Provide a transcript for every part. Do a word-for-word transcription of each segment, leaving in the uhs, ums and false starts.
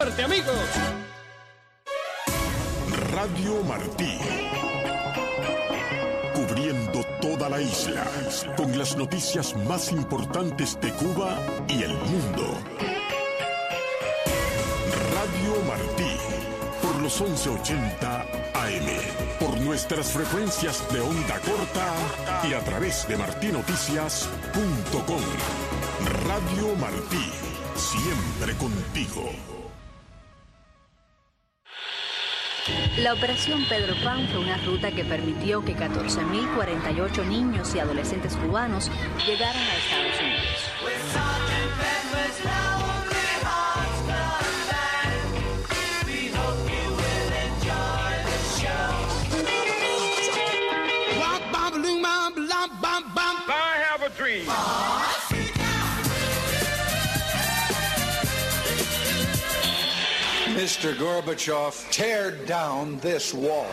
amigos. Radio Martí, cubriendo toda la isla con las noticias más importantes de Cuba y el mundo. Radio Martí, por los once ochenta A M, por nuestras frecuencias de onda corta y a través de martinoticias punto com. Radio Martí, siempre contigo. La Operación Pedro Pan fue una ruta que permitió que catorce mil cuarenta y ocho niños y adolescentes cubanos llegaran a Estados Unidos. I have a dream. Mister Gorbachev, tear down this wall.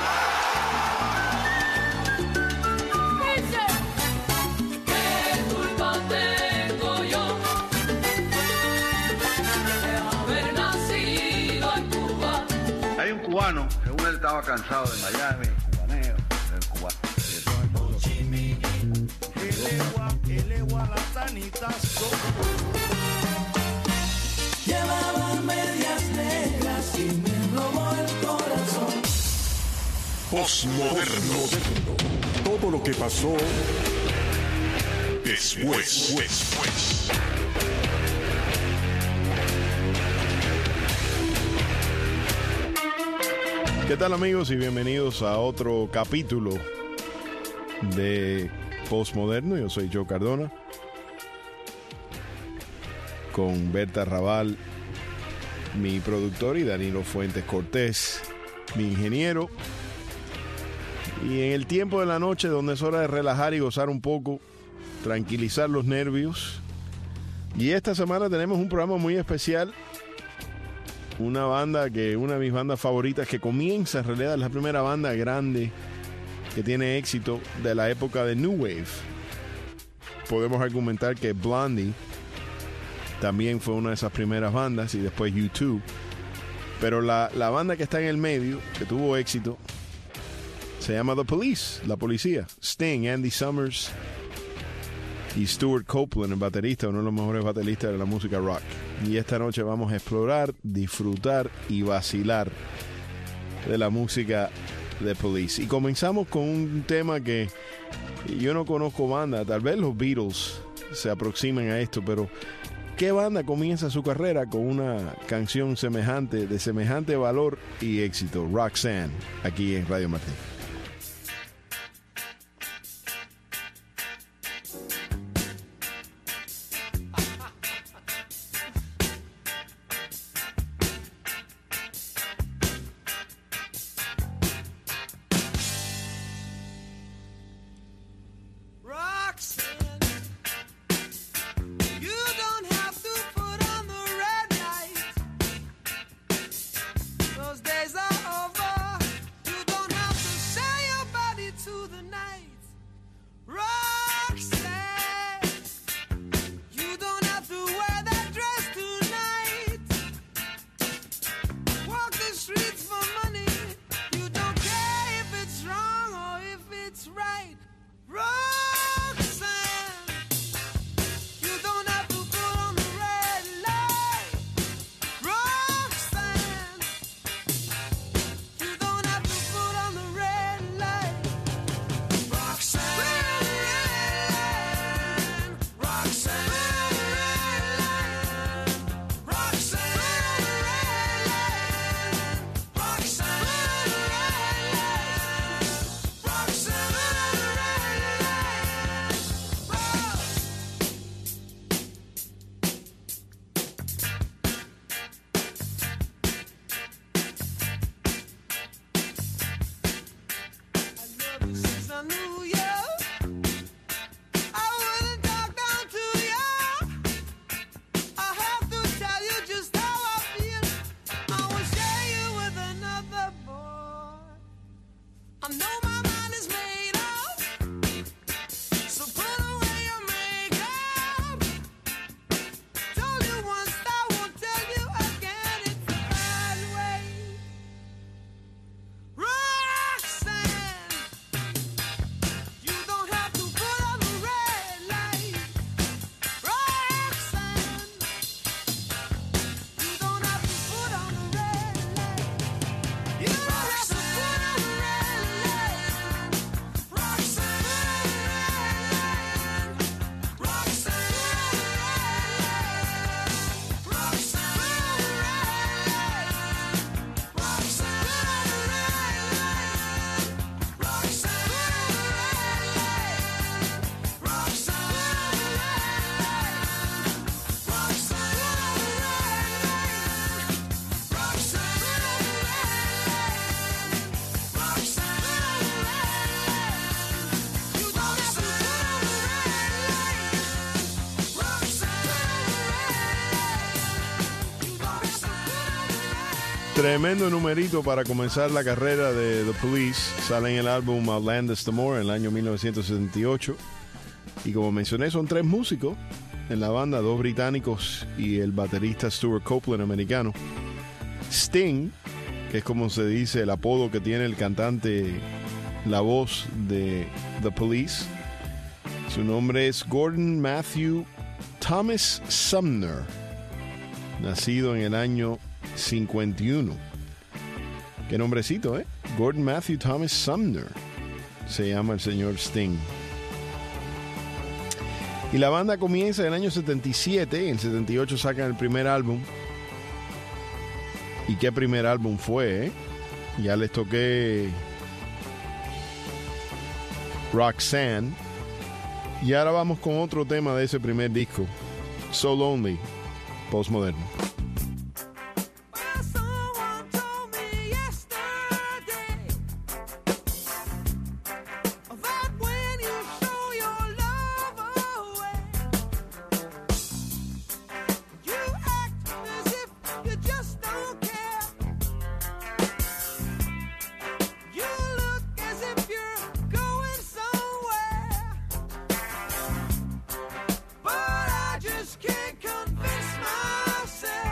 Hay un cubano, según él estaba cansado de Miami, cubaneo, del cubano. Llevaba medias negras y me robó el corazón. Postmoderno. Todo lo que pasó después. después. ¿Qué tal, amigos? Y bienvenidos a otro capítulo de Postmoderno. Yo soy Joe Cardona, con Berta Raval, mi productor, y Danilo Fuentes Cortés, mi ingeniero. Y en el tiempo de la noche, donde es hora de relajar y gozar un poco, tranquilizar los nervios. Y esta semana tenemos un programa muy especial. Una banda que, una de mis bandas favoritas, que comienza, en realidad, es la primera banda grande que tiene éxito de la época de New Wave. Podemos argumentar que Blondie también fue una de esas primeras bandas, y después U dos. Pero la, la banda que está en el medio, que tuvo éxito, se llama The Police, la policía. Sting, Andy Summers y Stuart Copeland, el baterista, uno de los mejores bateristas de la música rock. Y esta noche vamos a explorar, disfrutar y vacilar de la música de Police. Y comenzamos con un tema que yo no conozco banda, tal vez los Beatles se aproximen a esto, pero ¿qué banda comienza su carrera con una canción semejante, de semejante valor y éxito? Roxanne, aquí en Radio Martín. Those days are over. You don't have to say Tremendo numerito para comenzar la carrera de The Police. Sale en el álbum Outlandish the More en el año mil novecientos setenta y ocho. Y como mencioné, son tres músicos en la banda, dos británicos y el baterista Stuart Copeland, americano. Sting, que es como se dice el apodo que tiene el cantante, la voz de The Police. Su nombre es Gordon Matthew Thomas Sumner, nacido en el año cincuenta y uno. Qué nombrecito, ¿eh? Gordon Matthew Thomas Sumner se llama el señor Sting. Y la banda comienza en el año setenta y siete. En el setenta y ocho sacan el primer álbum. ¿Y qué primer álbum fue, eh? Ya les toqué Roxanne. Y ahora vamos con otro tema de ese primer disco, So Lonely, Postmoderno. Can't convince myself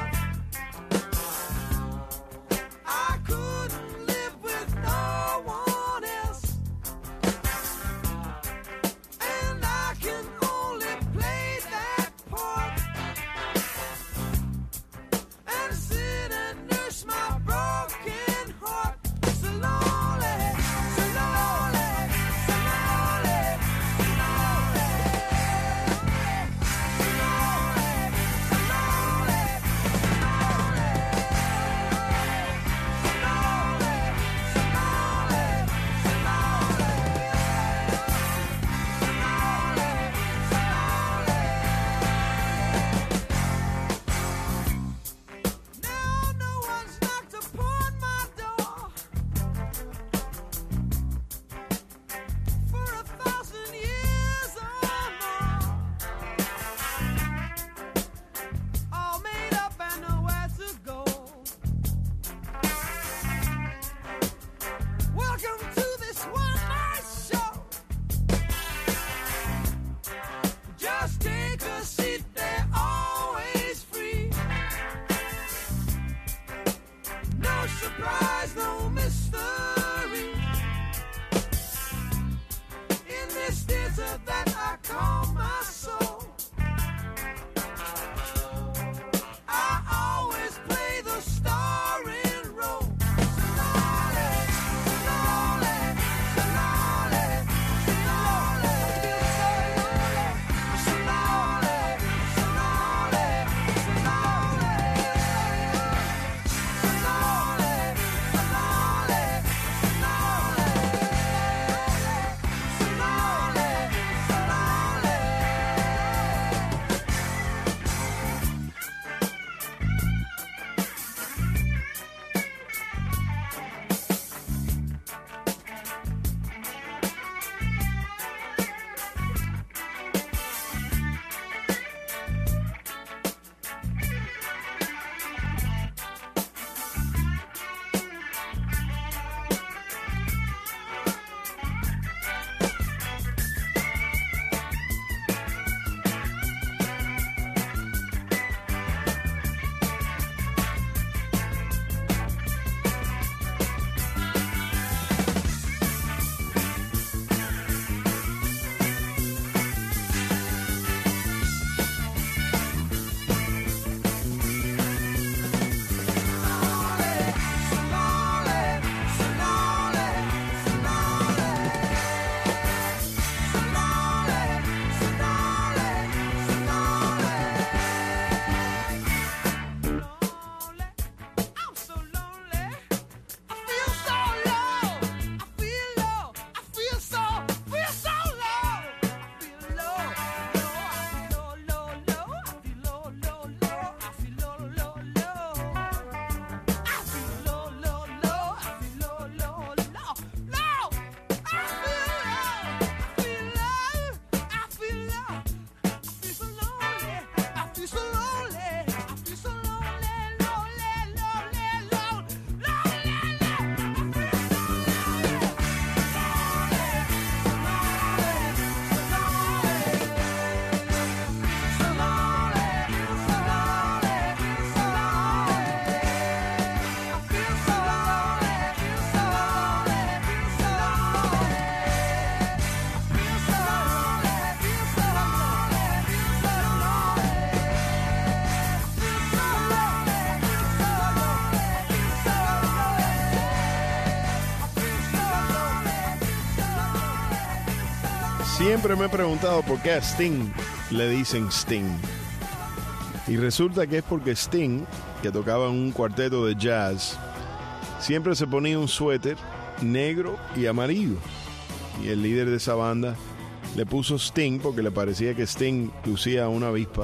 Siempre me he preguntado por qué a Sting le dicen Sting. Y resulta que es porque Sting, que tocaba en un cuarteto de jazz, siempre se ponía un suéter negro y amarillo. Y el líder de esa banda le puso Sting porque le parecía que Sting lucía una avispa.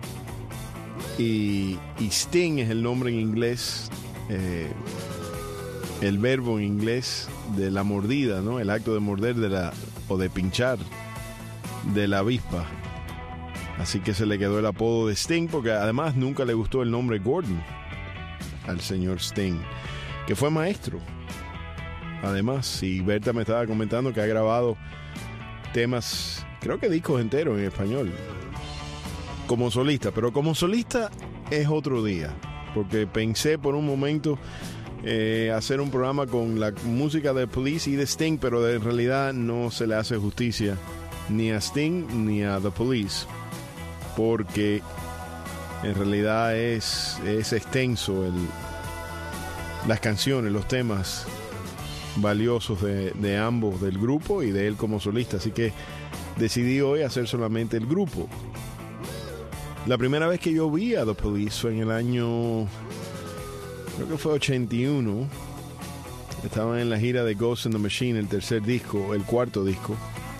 Y, y Sting es el nombre en inglés, eh, el verbo en inglés de la mordida, ¿no? El acto de morder de la, o de pinchar de la avispa. Así que se le quedó el apodo de Sting, porque además nunca le gustó el nombre Gordon al señor Sting, que fue maestro. Además, y Berta me estaba comentando que ha grabado temas, creo que discos enteros en español, como solista. Pero como solista es otro día, porque pensé por un momento eh, hacer un programa con la música de Police y de Sting, pero en realidad no se le hace justicia ni a Sting ni a The Police, porque en realidad es, es extenso el, las canciones, los temas valiosos de, de ambos, del grupo y de él como solista. Así que decidí hoy hacer solamente el grupo. La primera vez que yo vi a The Police fue en el año, creo que fue ochenta y uno. Estaban en la gira de Ghost in the Machine, el tercer disco, el cuarto disco,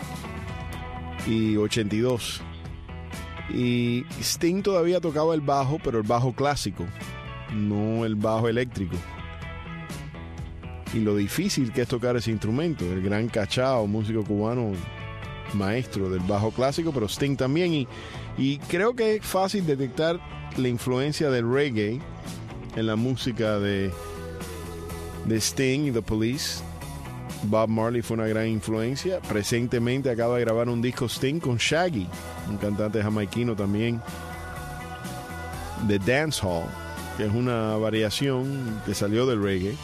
y ochenta y dos. Y Sting todavía tocaba el bajo, pero el bajo clásico, no el bajo eléctrico. Y lo difícil que es tocar ese instrumento. El gran Cachao, músico cubano, maestro del bajo clásico, pero Sting también. Y, y creo que es fácil detectar la influencia del reggae en la música de, de Sting y The Police. Bob Marley fue una gran influencia. Presentemente acaba de grabar un disco Sting con Shaggy, un cantante jamaiquino también, de dancehall, que es una variación que salió del reggae.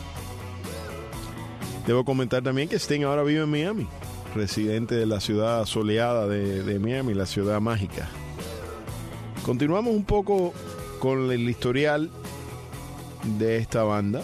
Debo comentar también que Sting ahora vive en Miami, residente de la ciudad soleada de, de Miami, la ciudad mágica. Continuamos un poco con el historial de esta banda.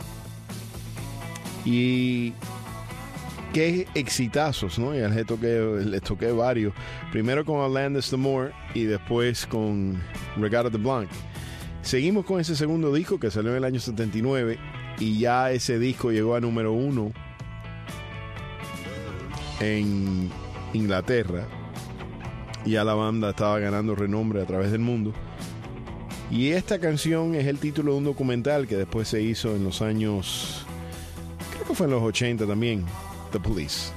Y qué exitazos, ¿no? Ya les toqué, les toqué varios. Primero con Alanis the Moor y después con Regatta de Blanc. Seguimos con ese segundo disco que salió en el año setenta y nueve. Y ya ese disco llegó a número uno en Inglaterra. Y ya la banda estaba ganando renombre a través del mundo. Y esta canción es el título de un documental que después se hizo en los años, creo que fue en los ochenta también, The Police.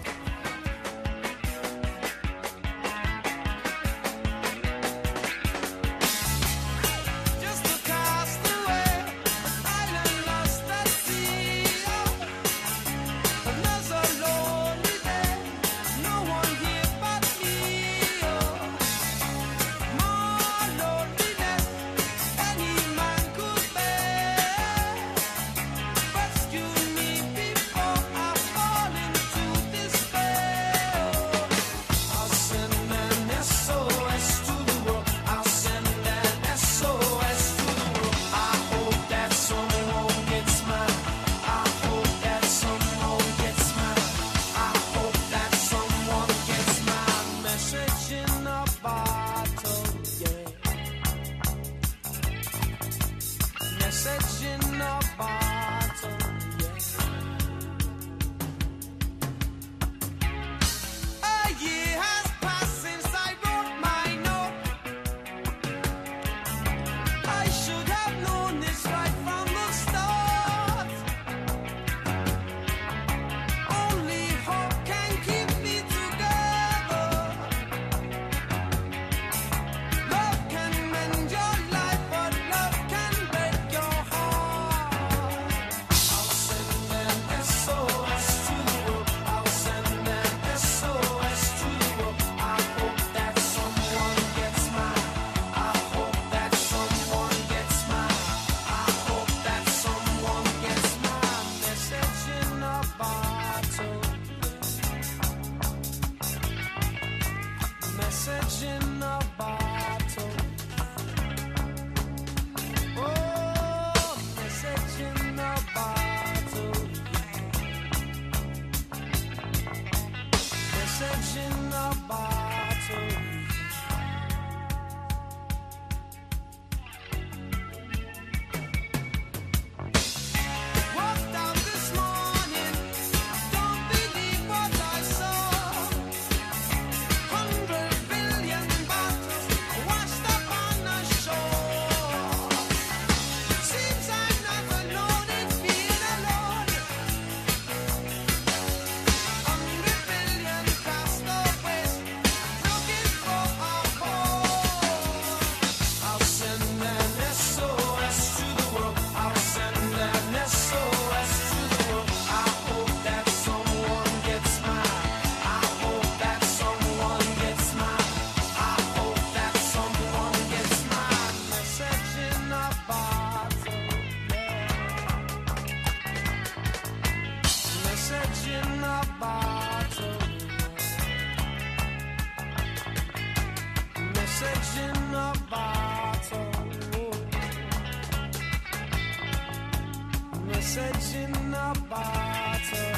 in a bottle. Message in a bottle. Message in a bottle.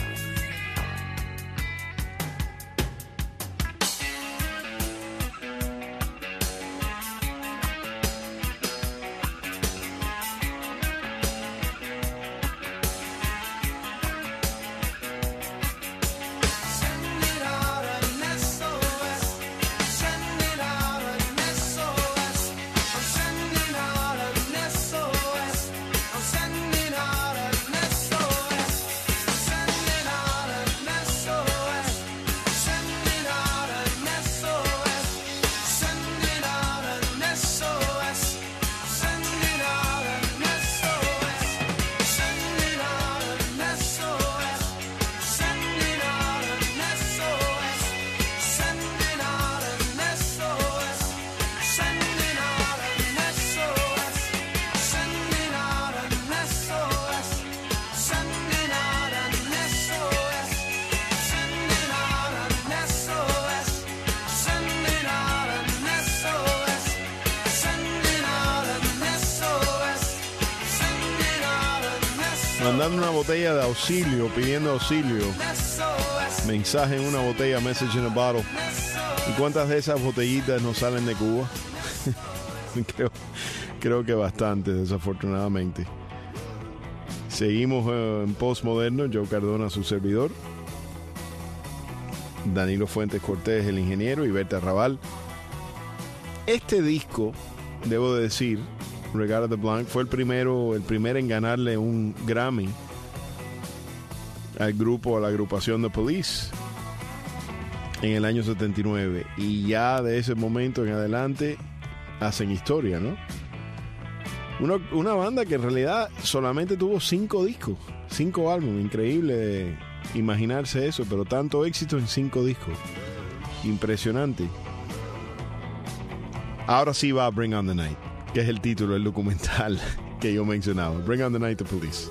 Mandando una botella de auxilio, pidiendo auxilio. Mensaje en una botella, message in a bottle. ¿Y cuántas de esas botellitas no salen de Cuba? creo, creo que bastantes, desafortunadamente. Seguimos uh, en Postmoderno. Joe Cardona, su servidor. Danilo Fuentes Cortés, el ingeniero. Y Berta Raval. Este disco, debo de decir, Regard the Blanc, fue el primero, el primero en ganarle un Grammy al grupo, a la agrupación The Police en el año setenta y nueve. Y ya de ese momento en adelante hacen historia, ¿no? Una, una banda que en realidad solamente tuvo cinco discos, cinco álbumes. Increíble imaginarse eso, pero tanto éxito en cinco discos. Impresionante. Ahora sí va a Bring on the Night, que es el título del documental que yo mencionaba. Bring on the Night, The Police.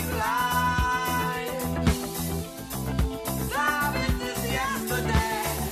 Yesterday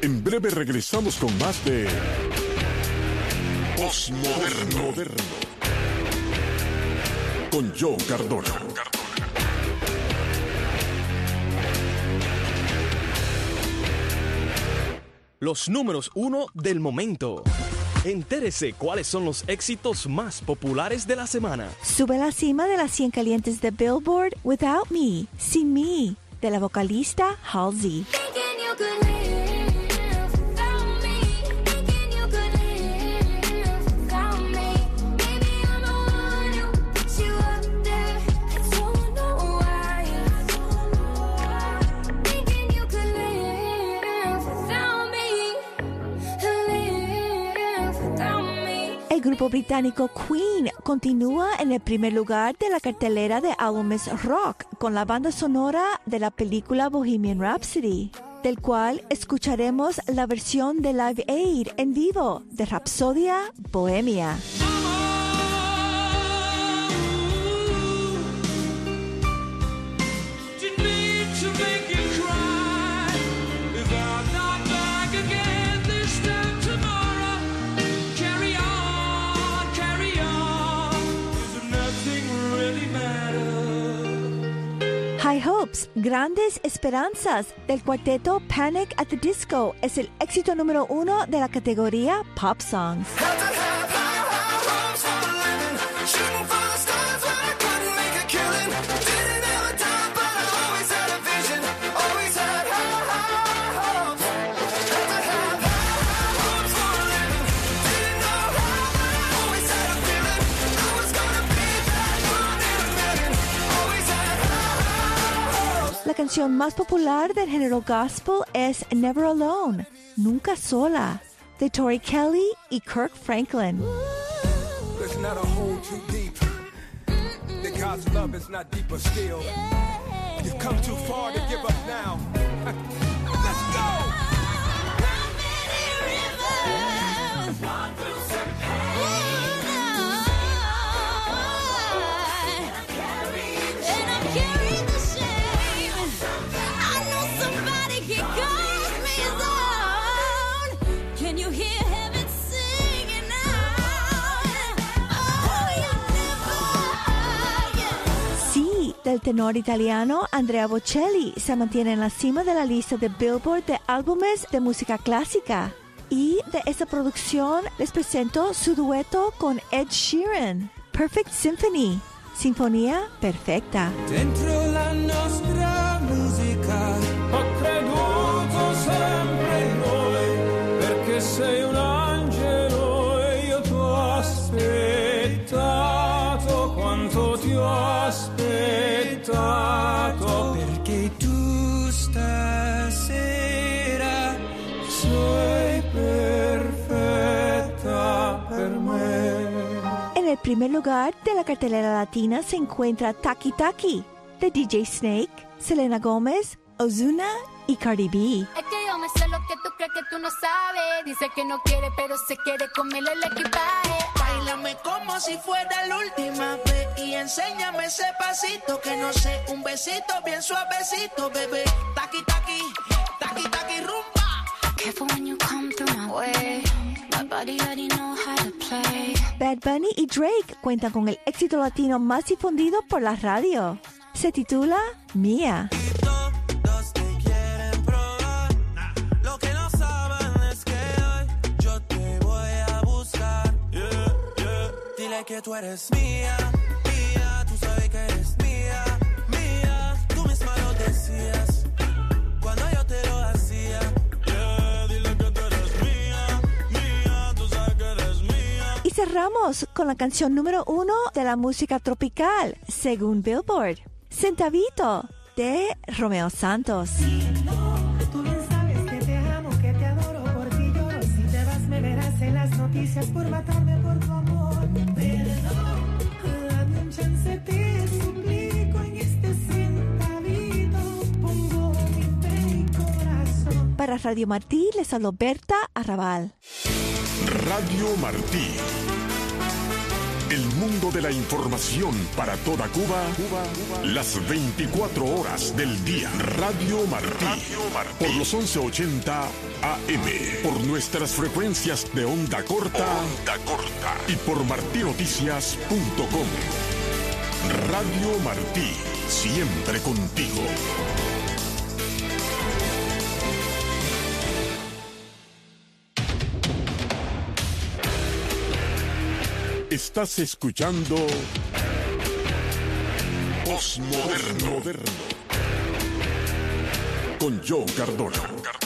En breve regresamos con más de Postmoderno con Joe Cardona. Los números uno del momento. Entérese cuáles son los éxitos más populares de la semana. Sube a la cima de las cien calientes de Billboard Without Me, Sin Me, de la vocalista Halsey. El grupo británico Queen continúa en el primer lugar de la cartelera de álbumes rock con la banda sonora de la película Bohemian Rhapsody, del cual escucharemos la versión de Live Aid en vivo de Rapsodia Bohemia. High Hopes, Grandes Esperanzas, del cuarteto Panic at the Disco, es el éxito número uno de la categoría Pop Songs. La canción más popular del género gospel es Never Alone, Nunca Sola, de Tori Kelly y Kirk Franklin. There's not a hole too deep. The God's love is not deeper still. You've come too far to give up now. Let's go! Del tenor italiano Andrea Bocelli se mantiene en la cima de la lista de Billboard de álbumes de música clásica. Y de esta producción les presento su dueto con Ed Sheeran, Perfect Symphony, Sinfonía Perfecta. Dentro la nostra musica ho creduto sempre in noi, perché sei un angelo e io ti ho aspettato quanto ti ho aspettato, perché tu stasera sei perfetta per me. En el primer lugar de la cartelera latina se encuentra Taki Taki, de D J Snake, Selena Gómez, Ozuna y Cardi B. Es que yo me sé lo que tú crees que tú no sabes. Dice que no quiere, pero se quiere comerle el equipaje. Báilame como si fuera la última vez y enséñame ese pasito que no sé, un besito bien suavecito, bebé. Taki taki, taki taki rumba. Careful when you come through my way. My body already know how to play. Bad Bunny y Drake cuentan con el éxito latino más difundido por la radio. Se titula Mía. Que tú eres mía, mía, tú sabes que eres mía, mía, tú misma lo decías cuando yo te lo hacía. Yeah, dile que tú eres mía, mía, tú sabes que eres mía. Y cerramos con la canción número uno de la música tropical, según Billboard, Centavito, de Romeo Santos. Tú bien sabes que te amo, que te adoro, por ti lloro. Si te vas me verás en las noticias por matarme por tu amor. Para Radio Martí les habló Berta Arrabal. Radio Martí. El mundo de la información para toda Cuba, Cuba, Cuba. Las veinticuatro horas del día. Radio Martí. Radio Martí. Por los once ochenta A M. Por nuestras frecuencias de onda corta. Onda corta. Y por martí noticias punto com. Radio Martí. Siempre contigo. Estás escuchando Postmoderno Moderno con Joe Cardona.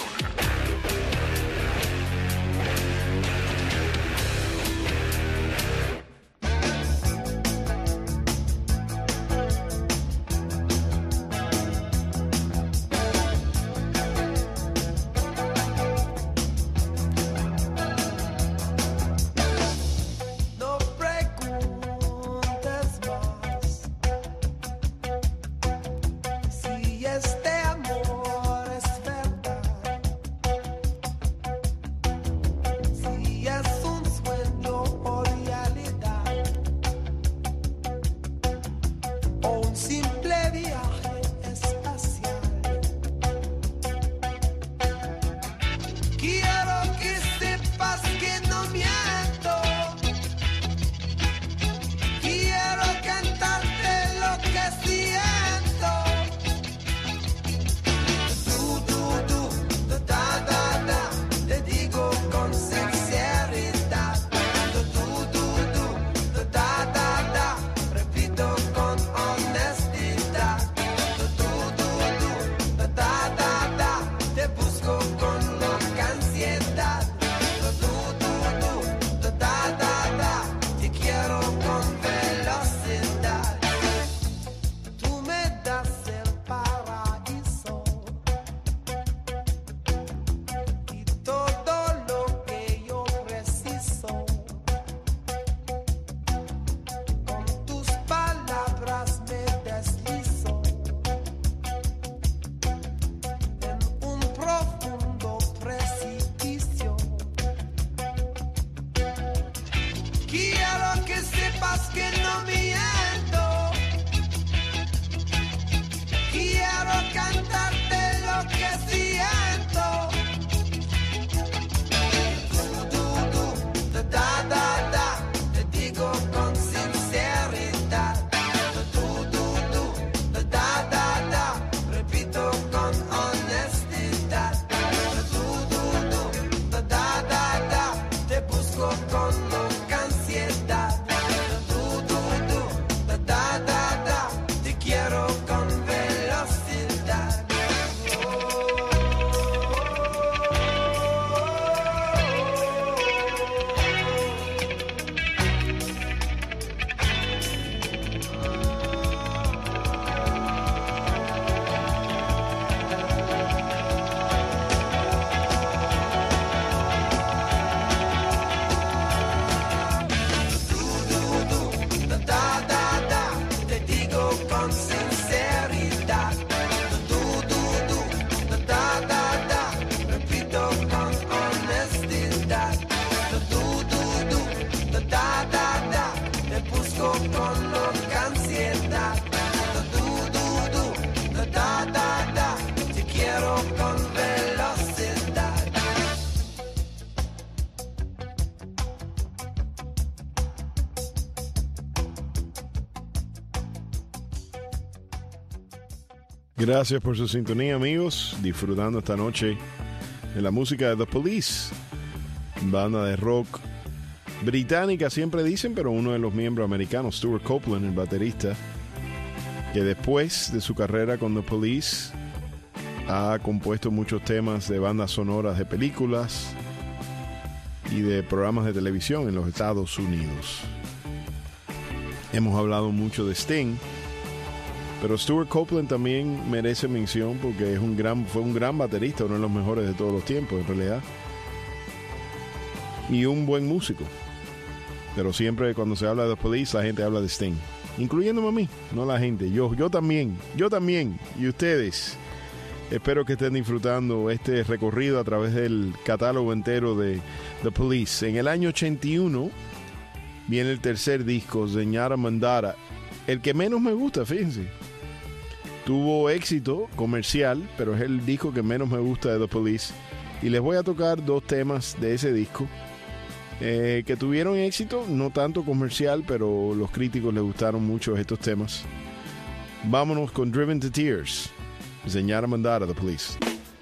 Gracias por su sintonía, amigos. Disfrutando esta noche de la música de The Police, banda de rock británica, siempre dicen, pero uno de los miembros americanos, Stuart Copeland, el baterista, que después de su carrera con The Police ha compuesto muchos temas de bandas sonoras de películas y de programas de televisión en los Estados Unidos. Hemos hablado mucho de Sting, pero Stuart Copeland también merece mención porque es un gran, fue un gran baterista, uno de los mejores de todos los tiempos en realidad, y un buen músico. Pero siempre cuando se habla de The Police la gente habla de Sting, incluyéndome a mí, no la gente, yo, yo también, yo también, y ustedes. Espero que estén disfrutando este recorrido a través del catálogo entero de The Police. En el año ochenta y uno viene el tercer disco, Señora Mandara, el que menos me gusta, fíjense. Tuvo éxito comercial, pero es el disco que menos me gusta de The Police. Y les voy a tocar dos temas de ese disco eh, que tuvieron éxito, no tanto comercial, pero los críticos les gustaron mucho estos temas. Vámonos con Driven to Tears, Señora Mandara, The Police.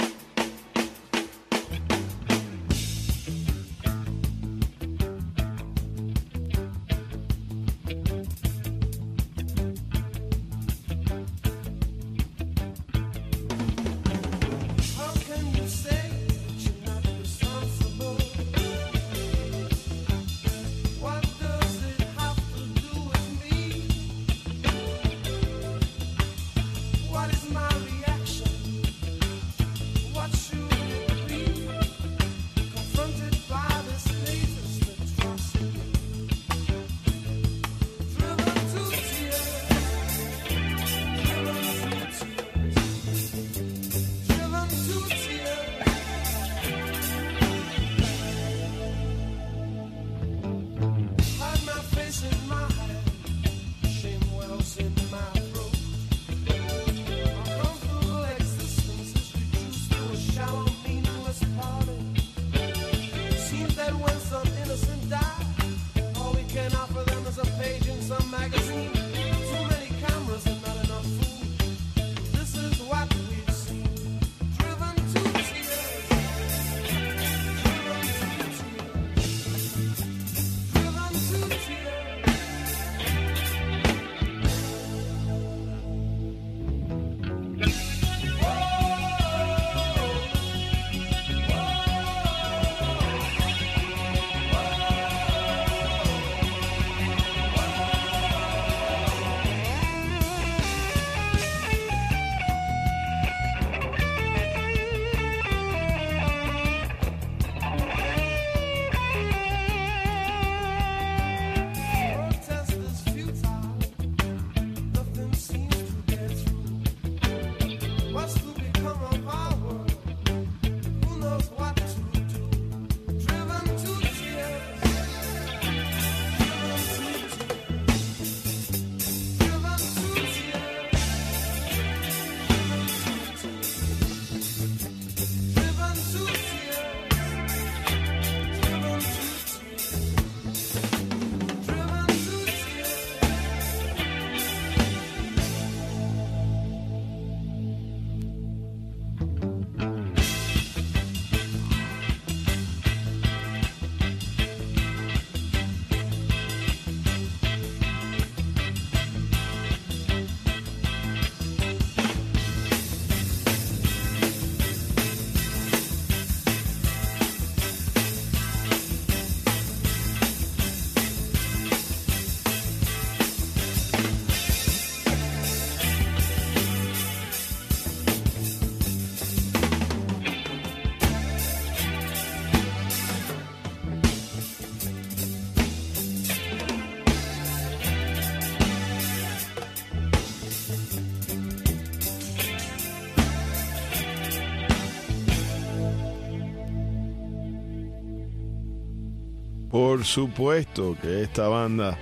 Por supuesto que esta banda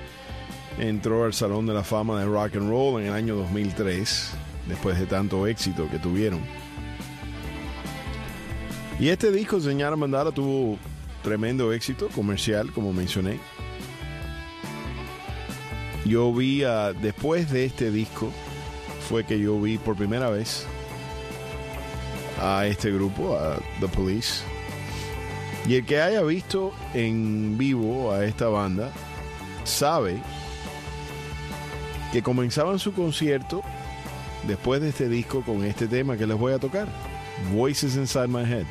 entró al Salón de la Fama de Rock and Roll en el año dos mil tres, después de tanto éxito que tuvieron. Y este disco, Señora Mandara, tuvo tremendo éxito comercial, como mencioné. Yo vi, uh, después de este disco, fue que yo vi por primera vez a este grupo, a The Police. Y el que haya visto en vivo a esta banda sabe que comenzaban su concierto después de este disco con este tema que les voy a tocar, Voices Inside My Head.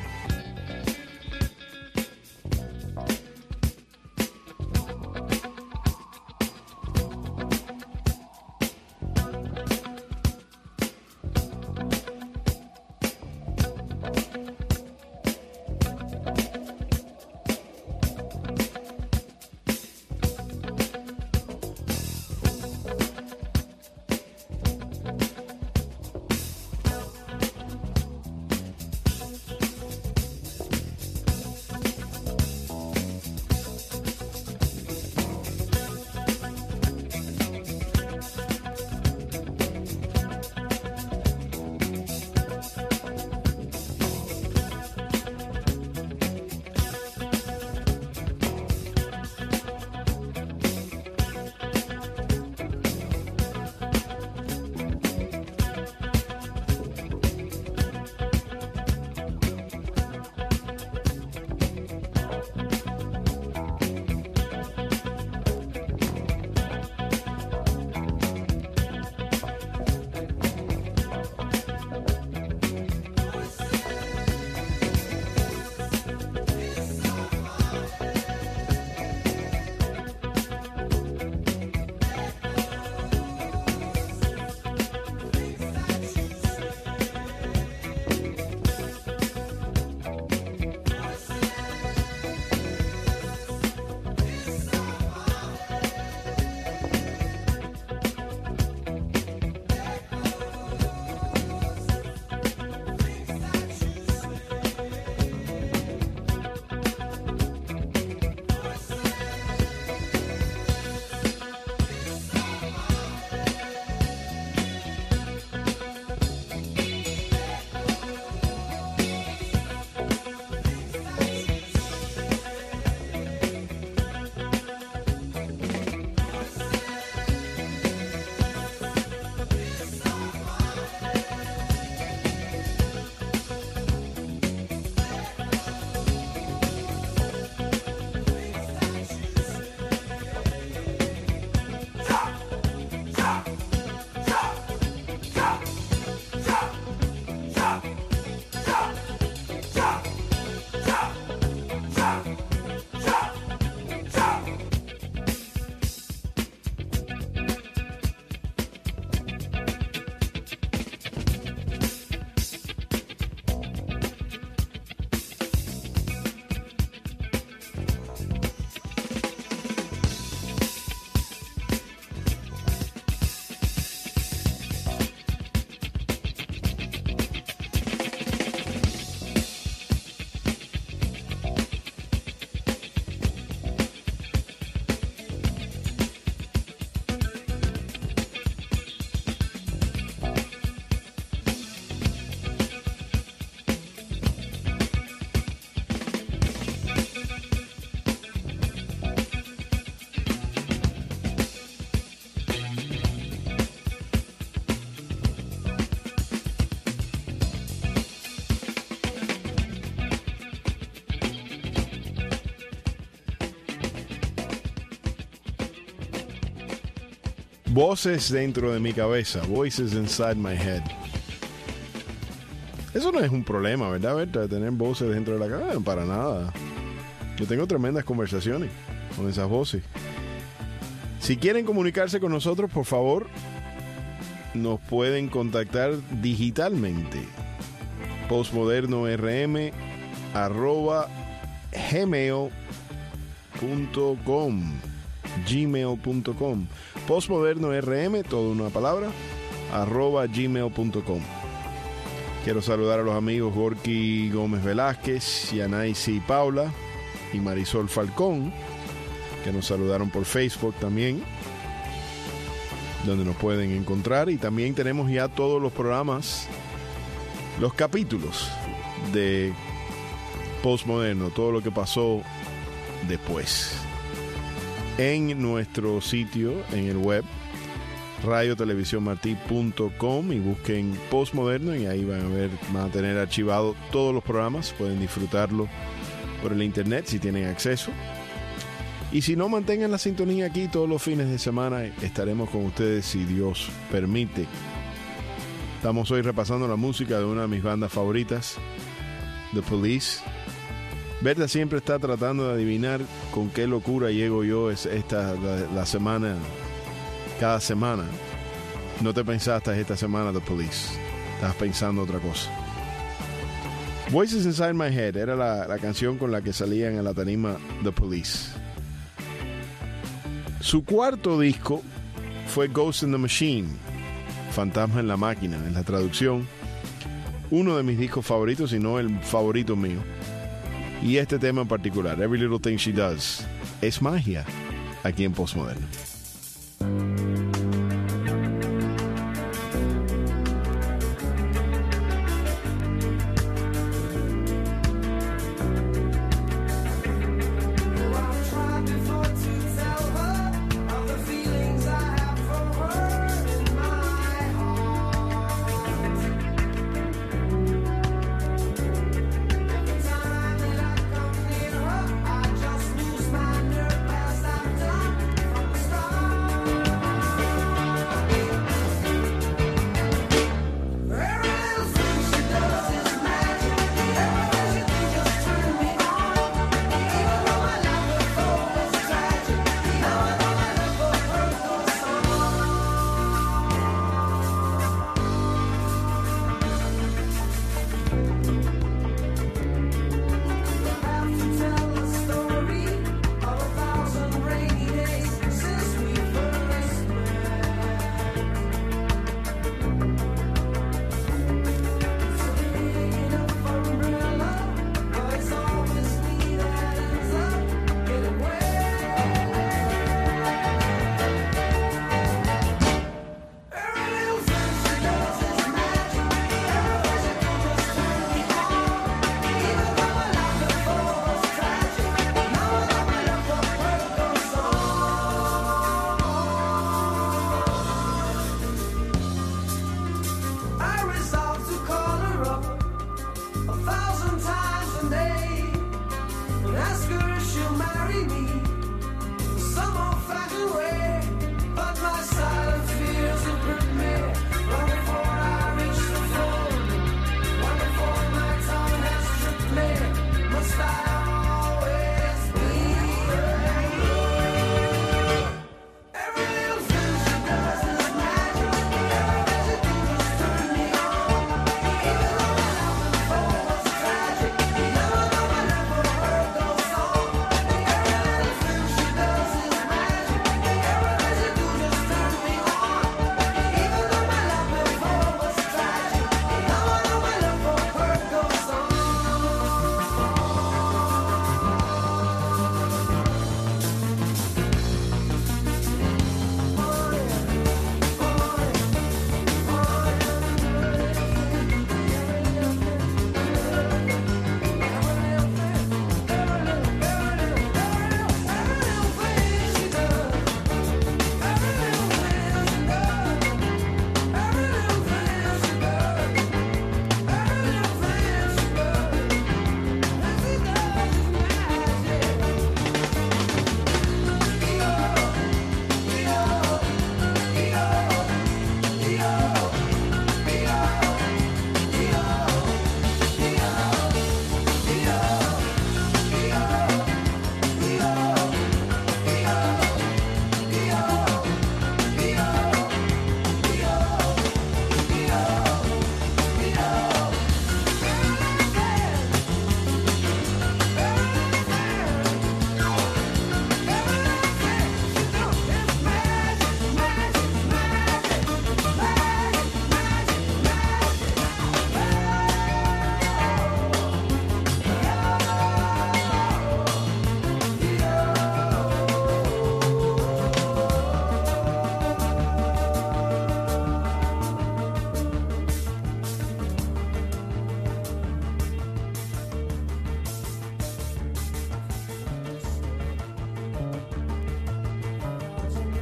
Voces dentro de mi cabeza. Voices inside my head. Eso no es un problema, ¿verdad, Berta? Tener voces dentro de la cabeza. Para nada. Yo tengo tremendas conversaciones con esas voces. Si quieren comunicarse con nosotros, por favor, nos pueden contactar digitalmente. postmodernorm arroba gmail punto com gmail punto com postmodernorm, toda una palabra, arroba gmail punto com. Quiero saludar a los amigos Gorky Gómez Velázquez, Yanaisi Paula y Marisol Falcón, que nos saludaron por Facebook también, donde nos pueden encontrar. Y también tenemos ya todos los programas, los capítulos de Postmoderno, todo lo que pasó después, en nuestro sitio, en el web, radio televisión martí punto com, y busquen Postmoderno y ahí van a ver, van a tener archivados todos los programas. Pueden disfrutarlo por el internet si tienen acceso. Y si no, mantengan la sintonía aquí todos los fines de semana. Estaremos con ustedes si Dios permite. Estamos hoy repasando la música de una de mis bandas favoritas, The Police. Berta siempre está tratando de adivinar con qué locura llego yo esta la, la semana, cada semana. No te pensaste esta semana The Police. Estabas pensando otra cosa. Voices Inside My Head era la, la canción con la que salían en la tarima The Police. Su cuarto disco fue Ghost in the Machine, Fantasma en la Máquina, en la traducción. Uno de mis discos favoritos, si no el favorito mío. Y este tema en particular, Every Little Thing She Does, es magia aquí en Postmoderno.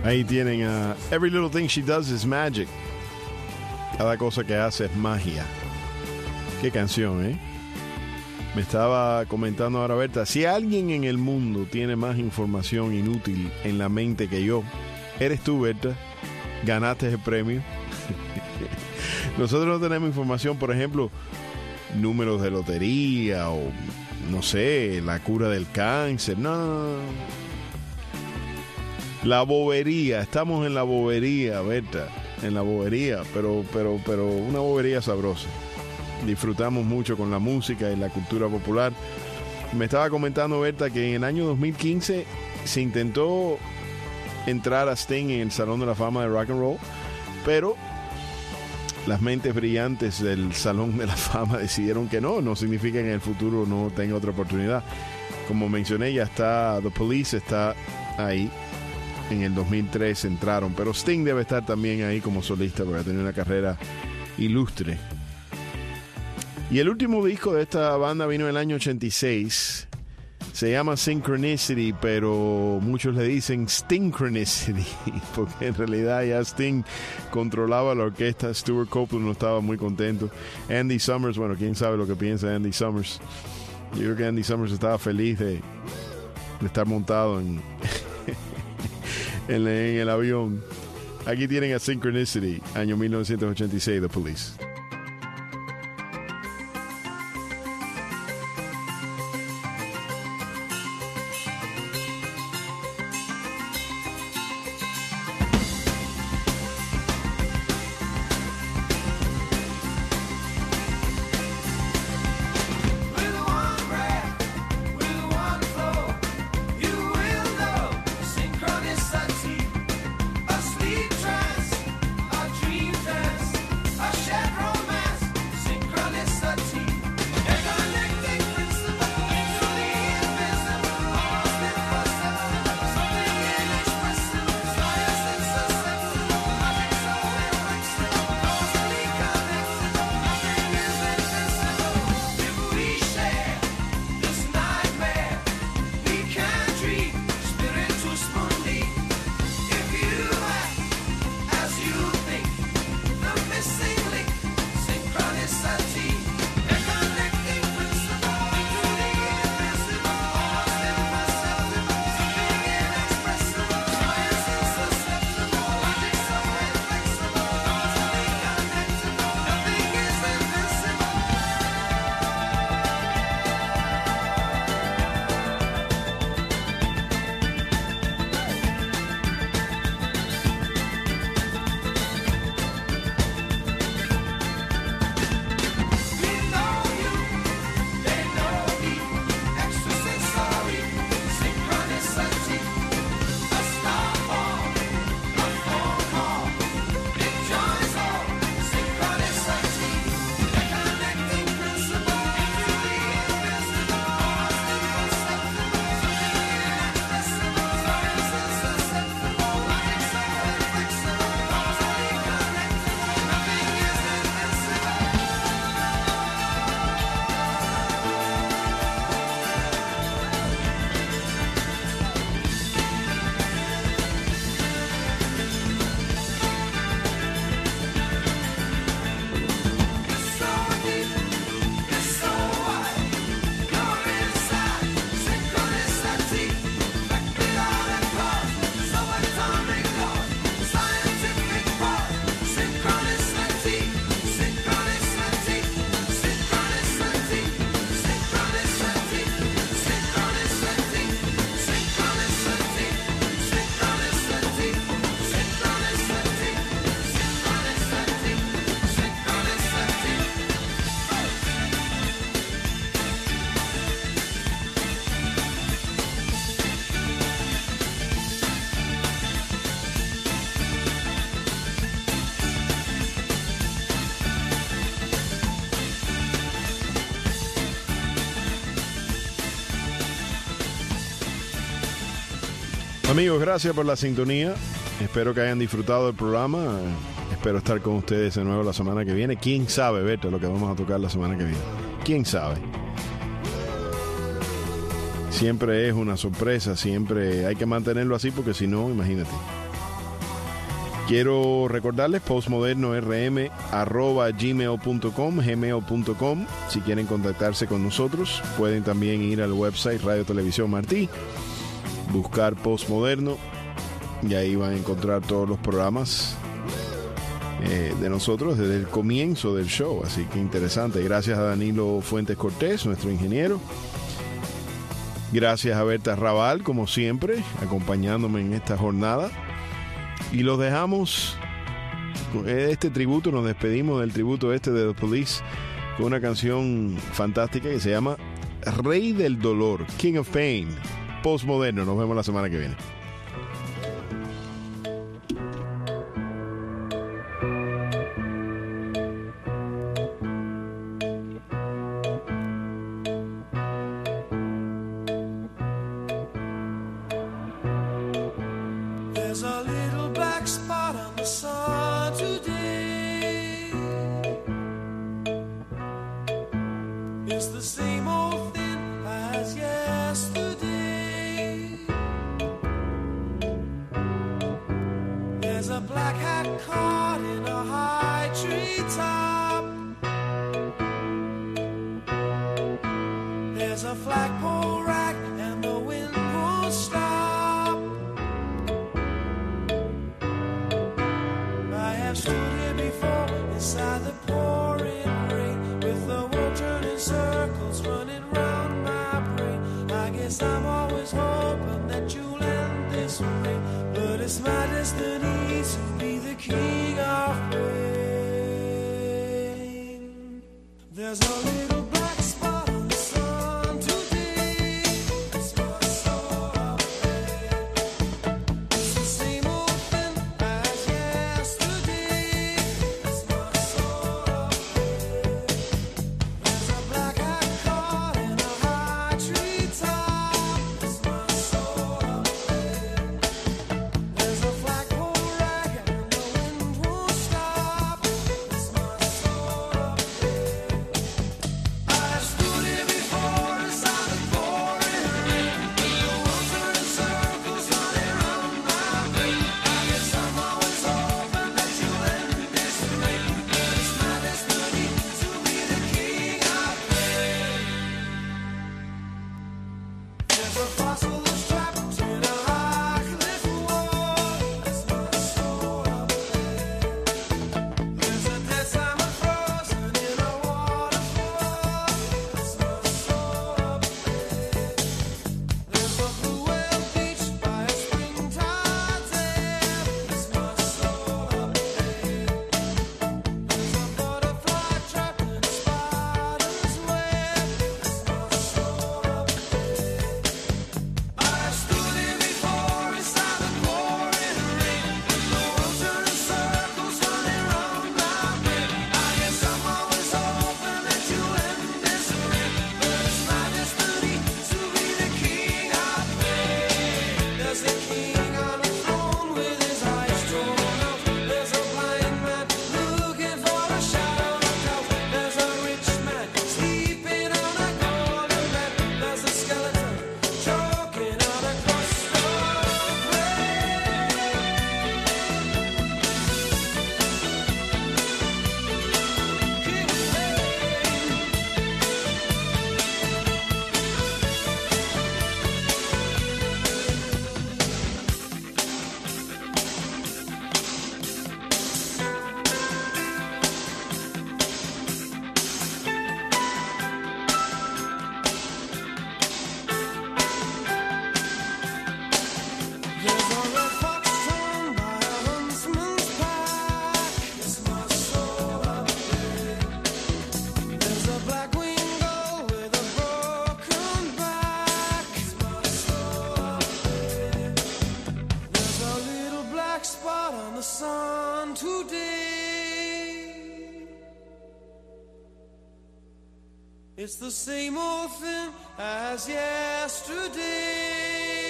Ahí tienen a Every Little Thing She Does Is Magic. Cada cosa que hace es magia. Qué canción, ¿eh? Me estaba comentando ahora Berta, si alguien en el mundo tiene más información inútil en la mente que yo, eres tú, Berta. Ganaste el premio. Nosotros no tenemos información, por ejemplo, números de lotería o, no sé, la cura del cáncer. No, no, no. La bobería, estamos en la bobería, Berta, en la bobería, pero, pero, pero una bobería sabrosa. Disfrutamos mucho con la música y la cultura popular. Me estaba comentando, Berta, que en el año dos mil quince se intentó entrar a Sting en el Salón de la Fama de Rock and Roll, pero las mentes brillantes del Salón de la Fama decidieron que no, no significa que en el futuro no tenga otra oportunidad. Como mencioné, ya está, The Police está ahí. En el dos mil tres entraron, pero Sting debe estar también ahí como solista porque ha tenido una carrera ilustre. Y el último disco de esta banda vino en el año ochenta y seis. Se llama Synchronicity, pero muchos le dicen Stingchronicity, porque en realidad ya Sting controlaba la orquesta. Stuart Copeland no estaba muy contento. Andy Summers, bueno, quién sabe lo que piensa Andy Summers. Yo creo que Andy Summers estaba feliz de, de estar montado en... En, en el avión. Aquí tienen a Synchronicity, año mil novecientos ochenta y seis, The Police. Amigos, gracias por la sintonía. Espero que hayan disfrutado del programa. Espero estar con ustedes de nuevo la semana que viene. ¿Quién sabe, Beto, lo que vamos a tocar la semana que viene? ¿Quién sabe? Siempre es una sorpresa, siempre hay que mantenerlo así porque si no, imagínate. Quiero recordarles postmodernorm arroba gmail punto com, gmail punto com. Si quieren contactarse con nosotros, pueden también ir al website Radio Televisión Martí, buscar Postmoderno y ahí van a encontrar todos los programas eh, de nosotros desde el comienzo del show. Así que interesante. Gracias a Danilo Fuentes Cortés, nuestro ingeniero. Gracias a Berta Raval, como siempre, acompañándome en esta jornada. Y los dejamos con este tributo, nos despedimos del tributo este de The Police con una canción fantástica que se llama Rey del Dolor, King of Pain, Postmoderno. Nos vemos la semana que viene. It's the same old thing as yesterday.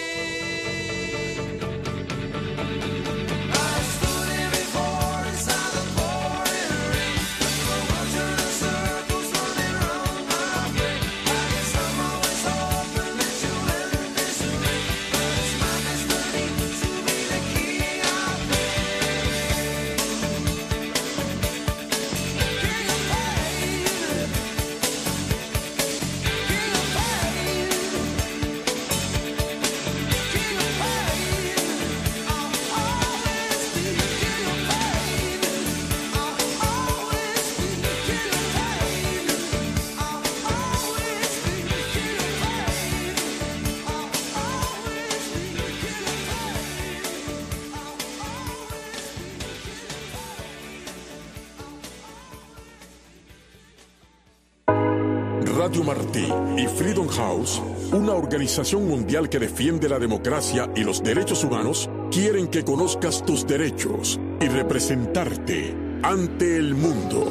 Radio Martí y Freedom House, una organización mundial que defiende la democracia y los derechos humanos, quieren que conozcas tus derechos y representarte ante el mundo.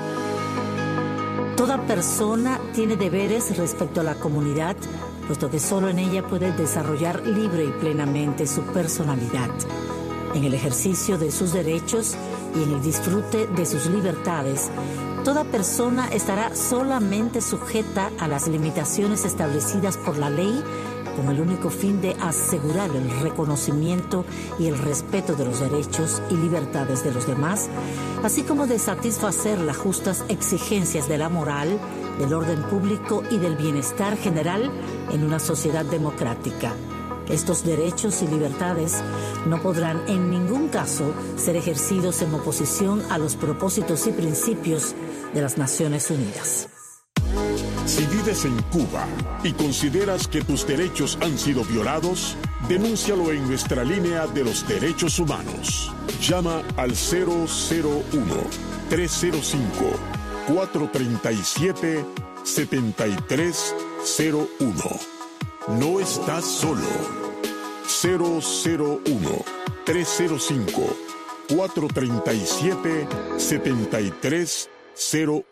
Toda persona tiene deberes respecto a la comunidad, puesto que solo en ella puede desarrollar libre y plenamente su personalidad. En el ejercicio de sus derechos y en el disfrute de sus libertades, toda persona estará solamente sujeta a las limitaciones establecidas por la ley, con el único fin de asegurar el reconocimiento y el respeto de los derechos y libertades de los demás, así como de satisfacer las justas exigencias de la moral, del orden público y del bienestar general en una sociedad democrática. Estos derechos y libertades no podrán en ningún caso ser ejercidos en oposición a los propósitos y principios de las Naciones Unidas. Si vives en Cuba y consideras que tus derechos han sido violados, denúncialo en nuestra línea de los derechos humanos. Llama al cero cero uno, tres cero cinco, cuatro tres siete, siete tres cero uno. No estás solo. cero cero uno, tres cero cinco, cuatro tres siete, siete tres cero